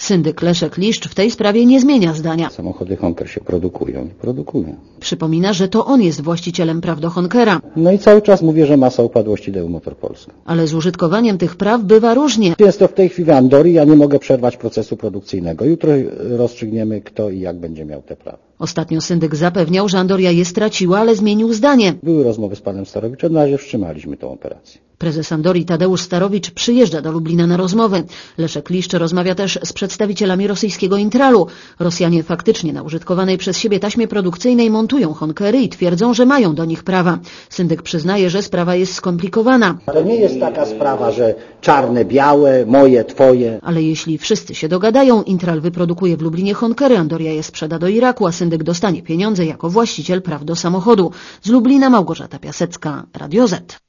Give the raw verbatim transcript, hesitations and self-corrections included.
Syndyk Leszek Liszcz w tej sprawie nie zmienia zdania. Samochody Honker się produkują i produkują. Przypomina, że to on jest właścicielem praw do Honkera. No i cały czas mówię, że masa upadłości D E U Motor Polska. Ale z użytkowaniem tych praw bywa różnie. Jest to w tej chwili w Andorii, ja nie mogę przerwać procesu produkcyjnego. Jutro rozstrzygniemy, kto i jak będzie miał te prawa. Ostatnio syndyk zapewniał, że Andoria je straciła, ale zmienił zdanie. Były rozmowy z panem Starowiczem, na razie wstrzymaliśmy tą operację. Prezes Andorii Tadeusz Starowicz przyjeżdża do Lublina na rozmowy. Leszek Liszcz rozmawia też z przedstawicielami rosyjskiego Intralu. Rosjanie faktycznie na użytkowanej przez siebie taśmie produkcyjnej montują Honkery i twierdzą, że mają do nich prawa. Syndyk przyznaje, że sprawa jest skomplikowana. To nie jest taka sprawa, że czarne, białe, moje, twoje. Ale jeśli wszyscy się dogadają, Intral wyprodukuje w Lublinie Honkery, Andoria je sprzeda do Iraku, a syndyk dostanie pieniądze jako właściciel praw do samochodu. Z Lublina Małgorzata Piasecka, Radio Z.